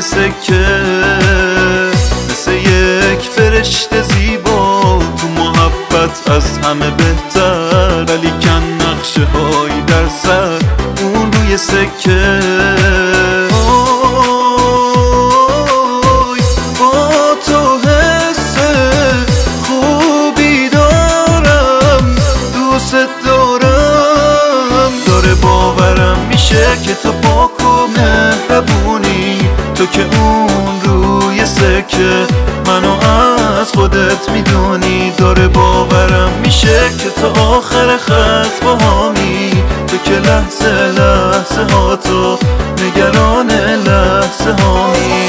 سکه، مثل یک فرشته زیبا تو محبت از همه بهتر، ولی کن نقشه هایی در سر اون روی سکه. با تو حس خوبی دارم، دوست دارم، داره باورم میشه که تو پاک و مهربونی، تو که اون روی سکه منو از خودت میدونی. داره باورم میشه که تو آخر خط باهامی، تو که لحظه لحظه ها تو نگران لحظه هامی.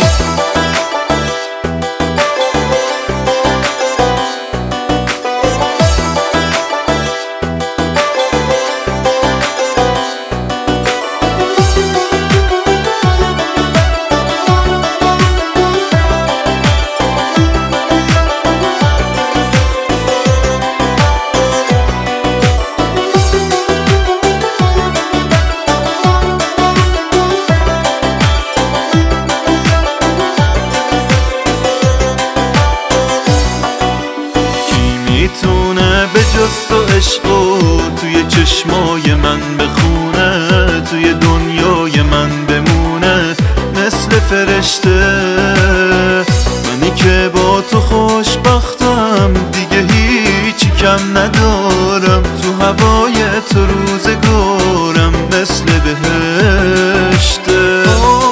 میتونه به جز تو عشقو توی چشمای من بخونه، توی دنیای من بمونه مثل فرشته. منی که با تو خوشبختم، دیگه هیچی کم ندارم، تو هوای تو روزگارم مثل بهشته.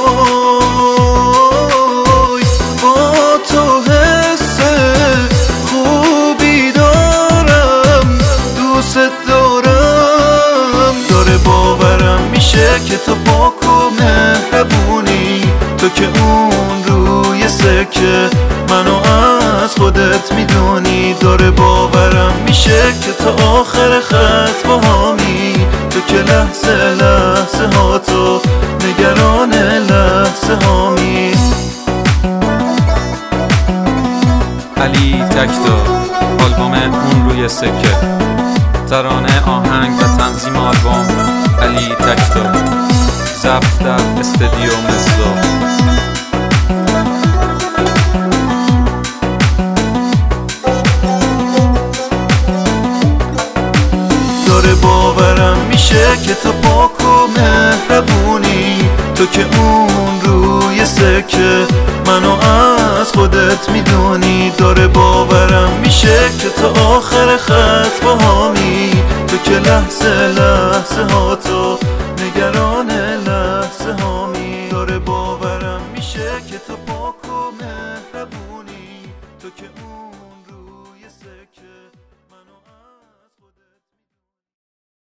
که تو پاک و مهربونی، تو که اون روی سکه منو از خودت میدونی. داره باورم میشه که تو آخر خط باهامی، تو که لحظه لحظه ها تو نگران لحظه هامی. علی تکتا، آلبوم اون روی سکه، ترانه، آهنگ و تنظیم آلبوم علی تکتا، ضبط در استودیو مزدا. داره باورم میشه که تو پاک و مهربونی، تو که اون روی سکه منو از خودت میدونی. داره باورم میشه که تو آخر خط باهامی، تو که لحظه لحظه ها تو نگران لحظه هامی. داره باورم میشه که تو پاک و مهربونی، تو که اون